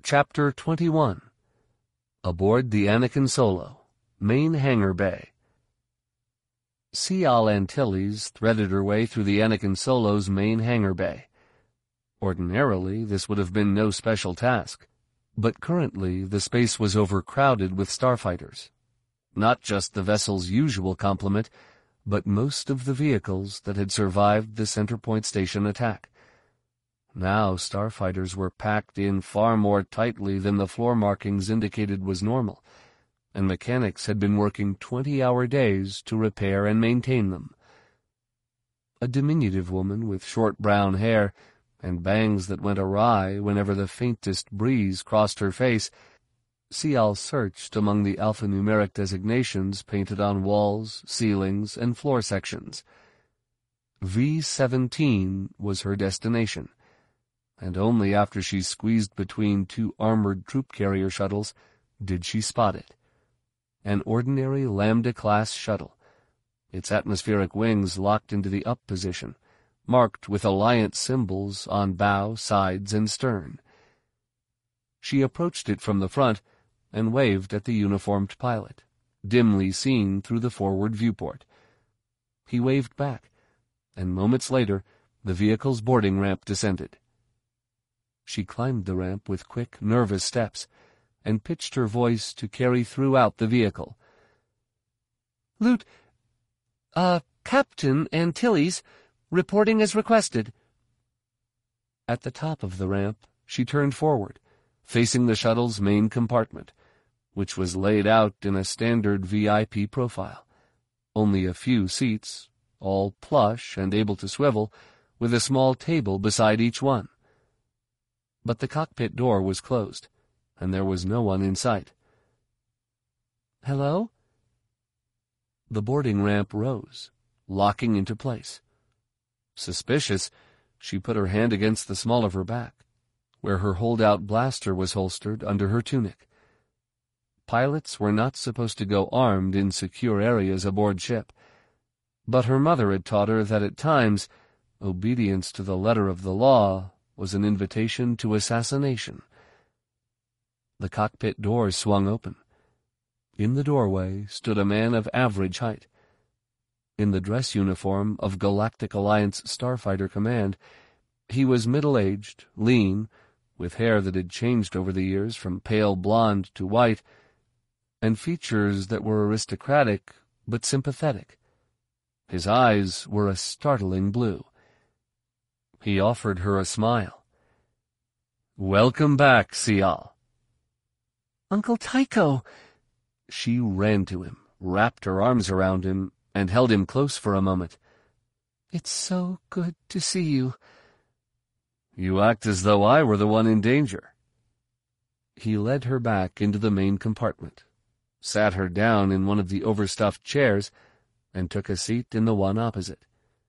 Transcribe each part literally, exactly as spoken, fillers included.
Chapter twenty-one. Aboard the Anakin Solo, Main Hangar Bay. Sial Antilles threaded her way through the Anakin Solo's main hangar bay. Ordinarily, this would have been no special task, but currently the space was overcrowded with starfighters. Not just the vessel's usual complement, but most of the vehicles that had survived the Centerpoint Station attack. Now starfighters were packed in far more tightly than the floor markings indicated was normal, and mechanics had been working twenty-hour days to repair and maintain them. A diminutive woman with short brown hair and bangs that went awry whenever the faintest breeze crossed her face, Sial searched among the alphanumeric designations painted on walls, ceilings, and floor sections. V seventeen was her destination, and only after she squeezed between two armored troop carrier shuttles did she spot it. An ordinary Lambda-class shuttle, its atmospheric wings locked into the up position, marked with Alliance symbols on bow, sides, and stern. She approached it from the front and waved at the uniformed pilot, dimly seen through the forward viewport. He waved back, and moments later the vehicle's boarding ramp descended. She climbed the ramp with quick, nervous steps, and pitched her voice to carry throughout the vehicle. "Lieutenant, uh, Captain Antilles, reporting as requested." At the top of the ramp, she turned forward, facing the shuttle's main compartment, which was laid out in a standard V I P profile. Only a few seats, all plush and able to swivel, with a small table beside each one. But the cockpit door was closed, and there was no one in sight. "Hello?" The boarding ramp rose, locking into place. Suspicious, she put her hand against the small of her back, where her holdout blaster was holstered under her tunic. Pilots were not supposed to go armed in secure areas aboard ship, but her mother had taught her that at times obedience to the letter of the law was an invitation to assassination. The cockpit doors swung open. In the doorway stood a man of average height. In the dress uniform of Galactic Alliance Starfighter Command, he was middle-aged, lean, with hair that had changed over the years from pale blonde to white, and features that were aristocratic but sympathetic. His eyes were a startling blue. He offered her a smile. "Welcome back, Sial." "Uncle Tycho!" She ran to him, wrapped her arms around him, and held him close for a moment. "It's so good to see you." "You act as though I were the one in danger." He led her back into the main compartment, sat her down in one of the overstuffed chairs, and took a seat in the one opposite.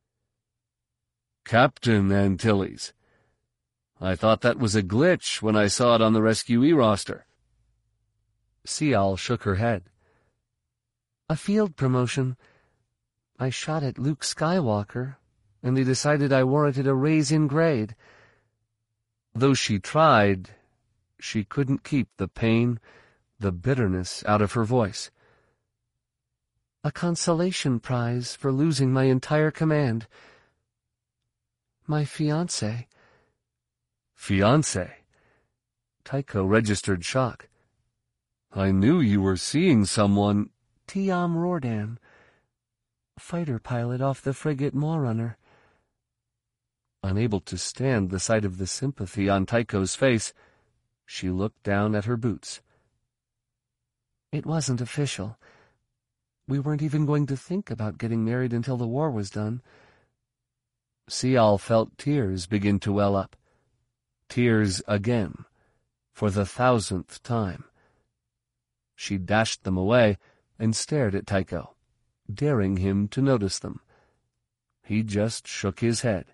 "Captain Antilles. I thought that was a glitch when I saw it on the rescuee roster." Sial shook her head. "A field promotion. I shot at Luke Skywalker, and they decided I warranted a raise in grade." Though she tried, she couldn't keep the pain, the bitterness out of her voice. "A consolation prize for losing my entire command. My fiancé." "Fiancé?" Tycho registered shock. "I knew you were seeing someone—" "Tiam Rordan, fighter pilot off the frigate Maw-Runner." Unable to stand the sight of the sympathy on Tycho's face, she looked down at her boots. "It wasn't official. We weren't even going to think about getting married until the war was done." Sial felt tears begin to well up. Tears again, for the thousandth time. She dashed them away and stared at Tycho, daring him to notice them. He just shook his head.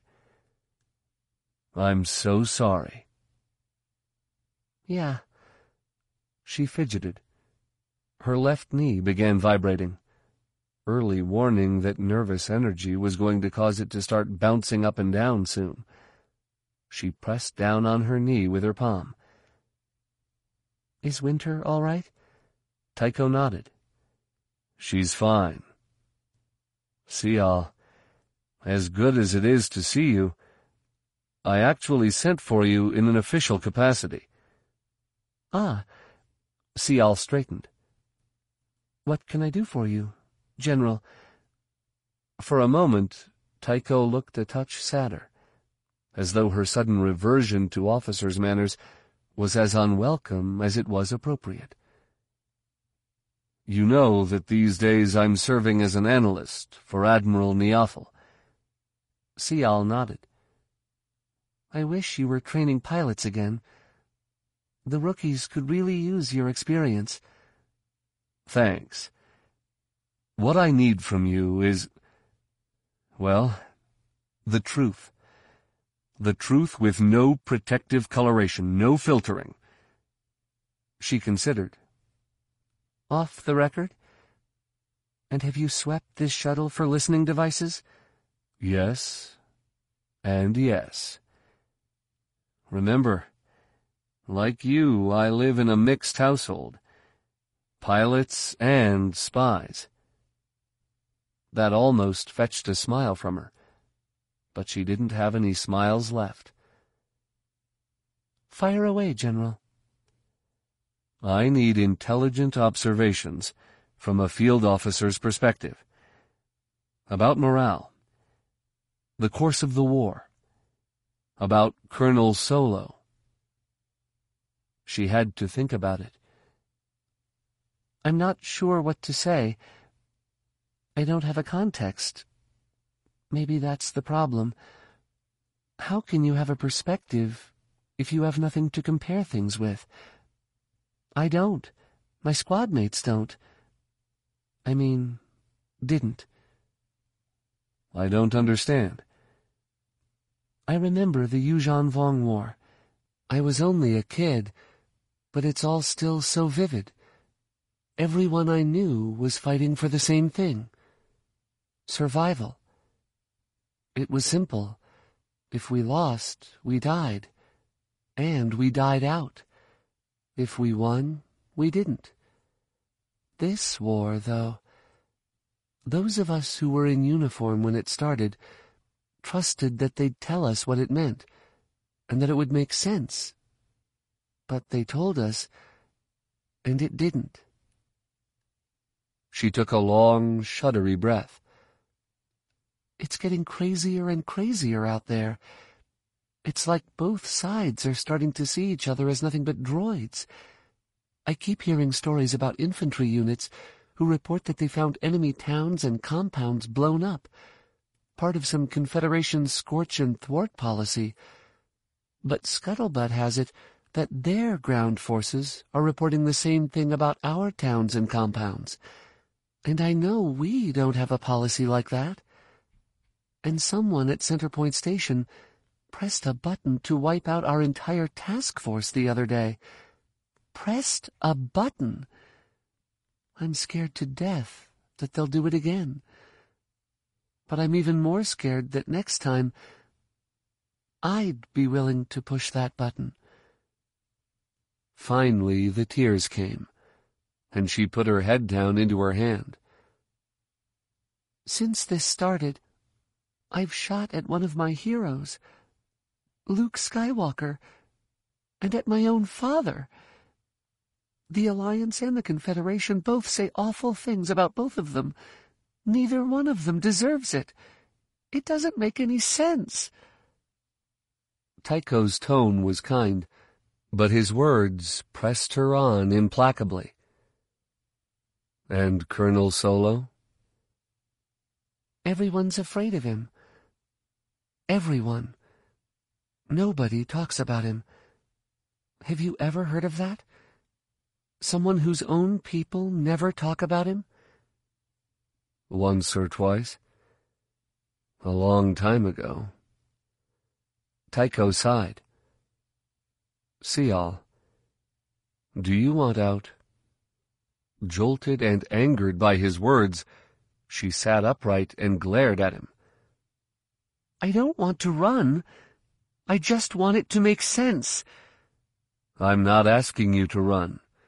"I'm so sorry." "Yeah." She fidgeted. Her left knee began vibrating. Early warning that nervous energy was going to cause it to start bouncing up and down soon. She pressed down on her knee with her palm. Is Winter all right? Tycho nodded. She's fine. Sial, as good as it is to see you, I actually sent for you in an official capacity. Ah. Sial straightened. What can I do for you, General? For a moment, Tycho looked a touch sadder, as though her sudden reversion to officer's manners was as unwelcome as it was appropriate. You know that these days I'm serving as an analyst for Admiral Niafel. Sial nodded. I wish you were training pilots again. The rookies could really use your experience. Thanks. What I need from you is, well, the truth. The truth with no protective coloration, no filtering. She considered. Off the record? And have you swept this shuttle for listening devices? Yes, and yes. Remember, like you, I live in a mixed household. Pilots and spies. That almost fetched a smile from her, but she didn't have any smiles left. Fire away, General. I need intelligent observations from a field officer's perspective. About morale. The course of the war. About Colonel Solo. She had to think about it. I'm not sure what to say. I don't have a context. Maybe that's the problem. How can you have a perspective if you have nothing to compare things with? I don't. My squad mates don't. I mean, didn't. I don't understand. I remember the Yuuzhan Vong War. I was only a kid, but it's all still so vivid. Everyone I knew was fighting for the same thing. Survival. It was simple. If we lost, we died. And we died out. If we won, we didn't. This war, though, those of us who were in uniform when it started trusted that they'd tell us what it meant, and that it would make sense. But they told us, and it didn't. She took a long, shuddery breath. It's getting crazier and crazier out there. It's like both sides are starting to see each other as nothing but droids. I keep hearing stories about infantry units who report that they found enemy towns and compounds blown up, part of some Confederation scorch and thwart policy. But Scuttlebutt has it that their ground forces are reporting the same thing about our towns and compounds. And I know we don't have a policy like that. And someone at Centerpoint Station pressed a button to wipe out our entire task force the other day. Pressed a button. I'm scared to death that they'll do it again. But I'm even more scared that next time I'd be willing to push that button. Finally, the tears came, and she put her head down into her hand. Since this started, I've shot at one of my heroes, Luke Skywalker, and at my own father. The Alliance and the Confederation both say awful things about both of them. Neither one of them deserves it. It doesn't make any sense. Tycho's tone was kind, but his words pressed her on implacably. And Colonel Solo? Everyone's afraid of him. Everyone. Nobody talks about him. Have you ever heard of that? Someone whose own people never talk about him? Once or twice. A long time ago. Tycho sighed. Sial, do you want out? Jolted and angered by his words, she sat upright and glared at him. I don't want to run. I just want it to make sense. I'm not asking you to run.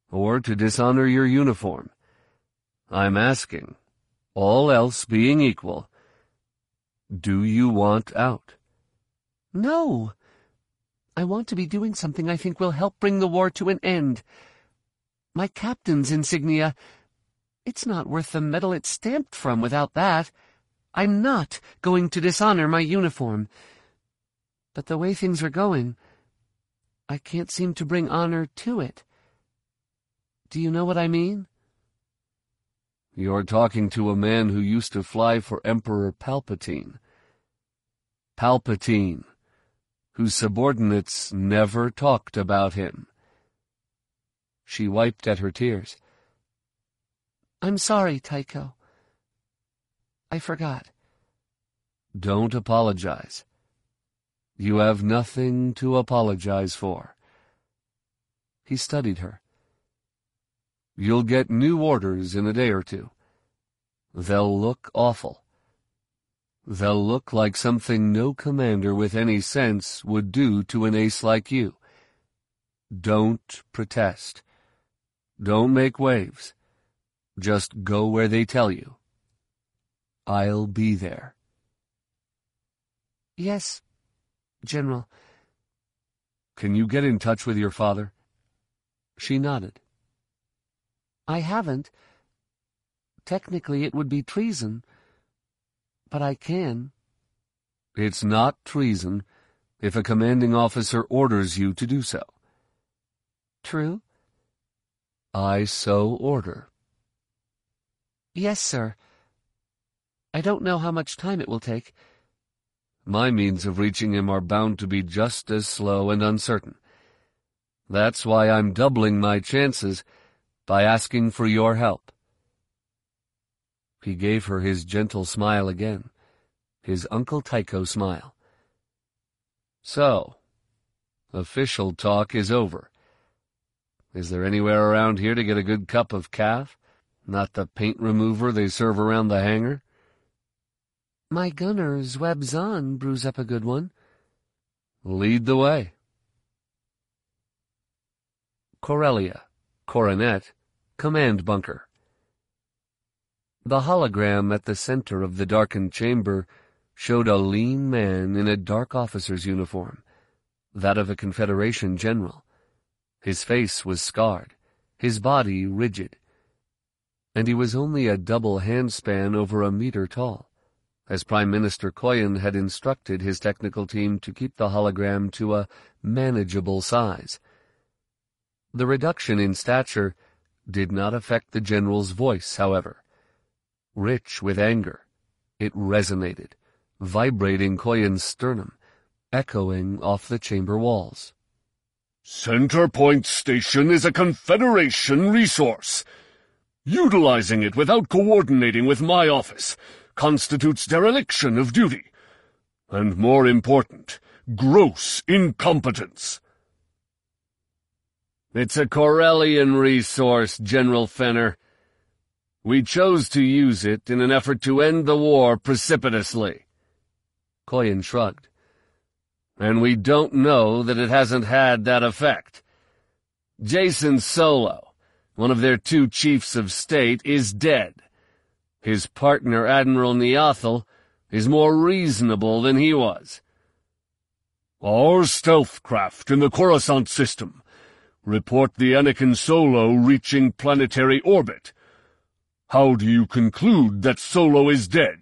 or to dishonor your uniform. I'm asking, all else being equal, do you want out? No. I want to be doing something I think will help bring the war to an end. My captain's insignia, it's not worth the medal it's stamped from without that. I'm not going to dishonor my uniform. But the way things are going, I can't seem to bring honor to it. Do you know what I mean? You're talking to a man who used to fly for Emperor Palpatine. Palpatine, whose subordinates never talked about him. She wiped at her tears. I'm sorry, Tycho. I forgot. Don't apologize. You have nothing to apologize for. He studied her. You'll get new orders in a day or two. They'll look awful. They'll look like something no commander with any sense would do to an ace like you. Don't protest. Don't make waves. Just go where they tell you. I'll be there. Yes, General. Can you get in touch with your father? She nodded. I haven't. Technically, it would be treason. But I can. It's not treason if a commanding officer orders you to do so. True? I so order. Yes, sir. I don't know how much time it will take. My means of reaching him are bound to be just as slow and uncertain. That's why I'm doubling my chances by asking for your help. He gave her his gentle smile again, his Uncle Tycho smile. So, official talk is over. Is there anywhere around here to get a good cup of caf? Not the paint remover they serve around the hangar? My gunner, Zweb Zahn, brews up a good one. Lead the way. Corellia, Coronet, Command Bunker. The hologram at the center of the darkened chamber showed a lean man in a dark officer's uniform, that of a Confederation general. His face was scarred, his body rigid, and he was only a double handspan over a meter tall, as Prime Minister Koyan had instructed his technical team to keep the hologram to a manageable size. The reduction in stature did not affect the general's voice, however. Rich with anger, it resonated, vibrating Koyan's sternum, echoing off the chamber walls. Centerpoint Station is a Confederation resource. Utilizing it without coordinating with my office constitutes dereliction of duty, and more important, gross incompetence. It's a Corellian resource, General Fenner. We chose to use it in an effort to end the war precipitously. Koyan shrugged. And we don't know that it hasn't had that effect. Jacen Solo, one of their two chiefs of state, is dead. His partner, Admiral Niathal, is more reasonable than he was. Our stealth craft in the Coruscant system report the Anakin Solo reaching planetary orbit. How do you conclude that Solo is dead?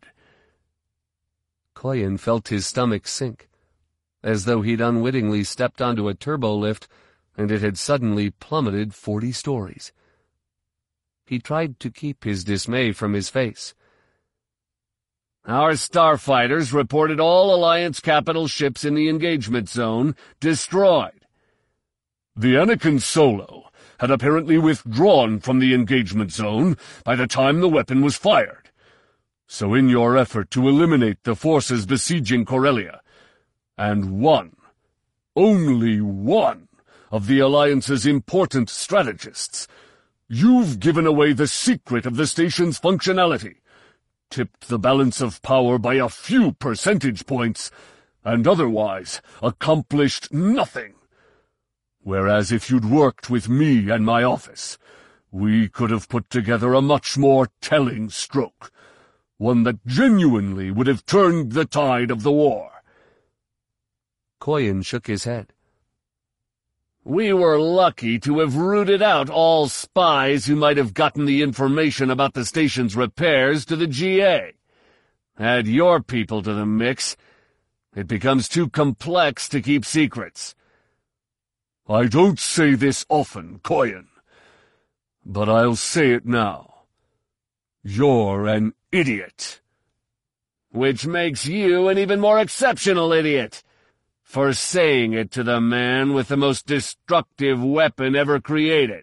Koyan felt his stomach sink, as though he'd unwittingly stepped onto a turbolift and it had suddenly plummeted forty stories. He tried to keep his dismay from his face. Our starfighters reported all Alliance capital ships in the engagement zone destroyed. The Anakin Solo had apparently withdrawn from the engagement zone by the time the weapon was fired. So in your effort to eliminate the forces besieging Corellia, and one, only one, of the Alliance's important strategists, you've given away the secret of the station's functionality, tipped the balance of power by a few percentage points, and otherwise accomplished nothing. Whereas if you'd worked with me and my office, we could have put together a much more telling stroke, one that genuinely would have turned the tide of the war." Koyan shook his head. "We were lucky to have rooted out all spies who might have gotten the information about the station's repairs to the G A. Add your people to the mix, it becomes too complex to keep secrets. I don't say this often, Koyan, but I'll say it now. You're an idiot. Which makes you an even more exceptional idiot, for saying it to the man with the most destructive weapon ever created.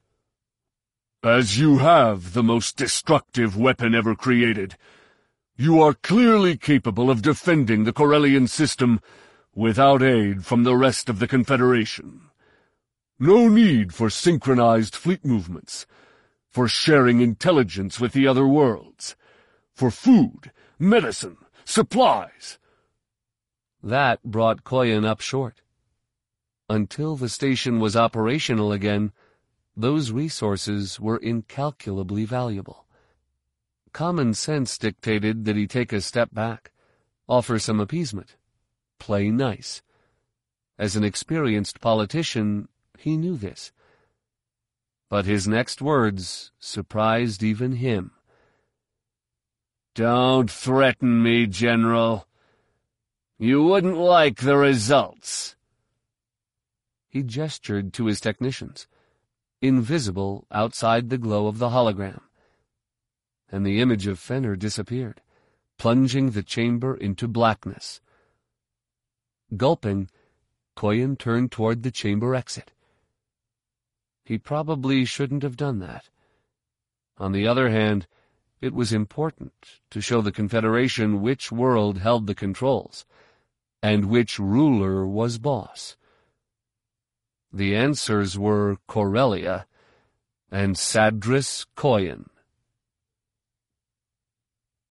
As you have the most destructive weapon ever created, you are clearly capable of defending the Corellian system without aid from the rest of the Confederation. No need for synchronized fleet movements, for sharing intelligence with the other worlds, for food, medicine, supplies. That brought Koyan up short. Until the station was operational again, those resources were incalculably valuable. Common sense dictated that he take a step back, offer some appeasement, play nice. As an experienced politician, he knew this. But his next words surprised even him. "Don't threaten me, General. You wouldn't like the results." He gestured to his technicians, invisible outside the glow of the hologram, and the image of Fenner disappeared, plunging the chamber into blackness. Gulping, Koyan turned toward the chamber exit. He probably shouldn't have done that. On the other hand, it was important to show the Confederation which world held the controls, and which ruler was boss. The answers were Corellia and Sadris Koyan.